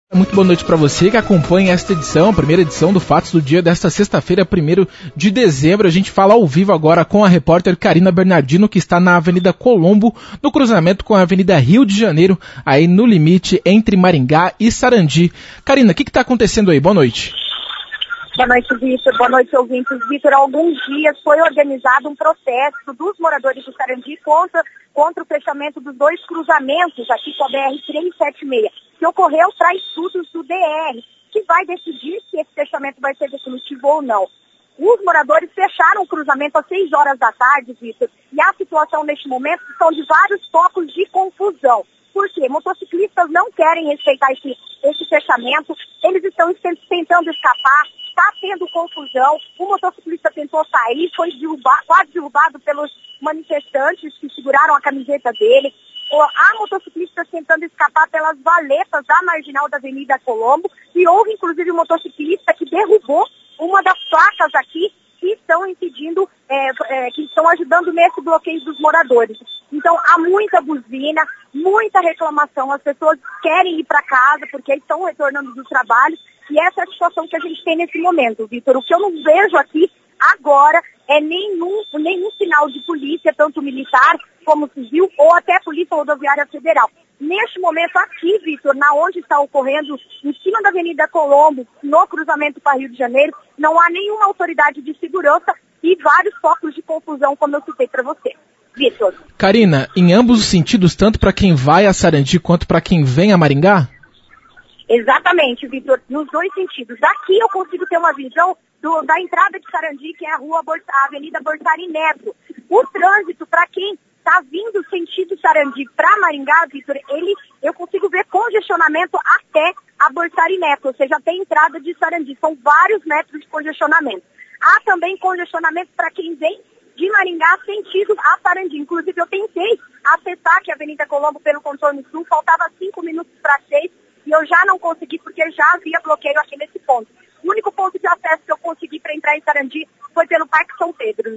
Muito boa noite para você que acompanha esta edição, a primeira edição do Fatos do Dia desta sexta-feira, 1º de dezembro. A gente fala ao vivo agora com a repórter Karina Bernardino, que está na Avenida Colombo, no cruzamento com a Avenida Rio de Janeiro, aí no limite entre Maringá e Sarandi. Karina, o que está acontecendo aí? Boa noite. Boa noite, Vitor. Boa noite, ouvintes. Vitor, há alguns dias foi organizado um protesto dos moradores do Sarandi contra o fechamento dos dois cruzamentos aqui com a BR-376, que ocorreu para estudos do DR, que vai decidir se esse fechamento vai ser definitivo ou não. Os moradores fecharam o cruzamento às 6 horas da tarde, Vitor, e a situação neste momento são de vários focos de confusão. Por quê? Motociclistas não querem respeitar esse fechamento, eles estão tentando escapar, está tendo confusão, o motociclista tentou sair, foi quase derrubado pelos manifestantes que seguraram a camiseta dele. Há motociclistas tentando escapar pelas valetas da marginal da Avenida Colombo e houve inclusive um motociclista que derrubou uma das placas aqui que estão impedindo, que estão ajudando nesse bloqueio dos moradores. Então há muita buzina, muita reclamação, as pessoas querem ir para casa porque estão retornando do trabalho e essa é a situação que a gente tem nesse momento, Vitor. O que eu não vejo aqui agora é nenhum sinal de polícia, tanto militar como civil ou até Polícia Rodoviária Federal. Neste momento aqui, Vitor, na onde está ocorrendo, em cima da Avenida Colombo, no cruzamento para Rio de Janeiro, não há nenhuma autoridade de segurança e vários focos de confusão, como eu citei para você. Vitor. Karina, em ambos os sentidos, tanto para quem vai a Sarandi quanto para quem vem a Maringá? Exatamente, Vitor, nos dois sentidos. Daqui eu consigo ter uma visão da entrada de Sarandi, que é a Avenida Borsari Neto. O trânsito, para quem está vindo sentido Sarandi para Maringá, Vitor, eu consigo ver congestionamento até a Borsari Neto, ou seja, até a entrada de Sarandi. São vários metros de congestionamento. Há também congestionamento para quem vem de Maringá sentido a Sarandi. Inclusive, eu tentei acessar aqui a Avenida Colombo pelo contorno sul, faltava 5 minutos para 6 e eu já não consegui porque já havia bloqueio aqui nesse ponto. O único ponto de acesso que eu consegui para entrar em Sarandi foi pelo Parque São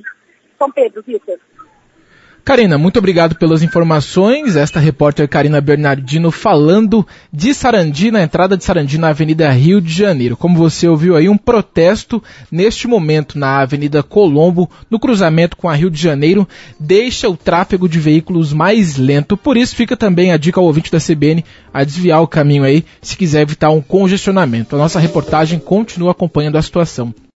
Pedro, Vitor. Karina, muito obrigado pelas informações. Esta repórter Karina Bernardino falando de Sarandi, na entrada de Sarandi na Avenida Rio de Janeiro. Como você ouviu aí, um protesto neste momento na Avenida Colombo, no cruzamento com a Rio de Janeiro, deixa o tráfego de veículos mais lento. Por isso fica também a dica ao ouvinte da CBN a desviar o caminho aí, se quiser evitar um congestionamento. A nossa reportagem continua acompanhando a situação.